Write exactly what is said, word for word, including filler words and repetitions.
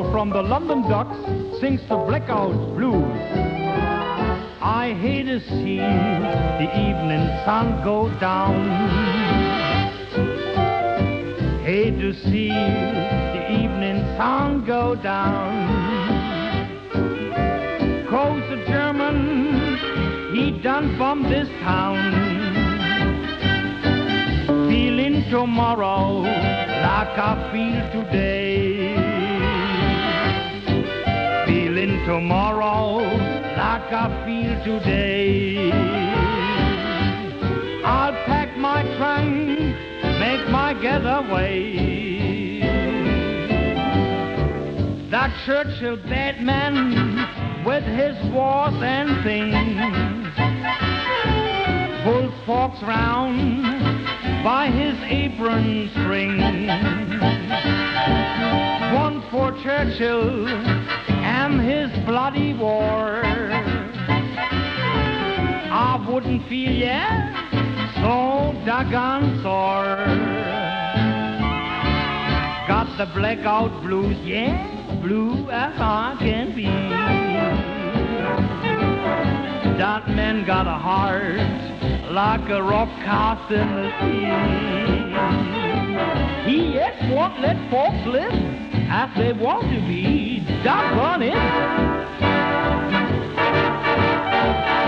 Churchill from the London Docks sings the Blackout Blues. I hate to see the evening sun go down. Hate to see the evening sun go down. 'Cause the German, he done from this town. Feeling tomorrow like I feel today. Feeling tomorrow like I feel today. I'll pack my trunk, make my getaway. That Churchill bad man with his wars and things pulls folks round by his apron string. One for Churchill and his bloody war. I wouldn't feel, yeah, so doggone sore. Got the blackout blues, yeah, blue as I can be. That man got a heart like a rock cast in the sea. He just won't let folks live as they want to be. Doggone it.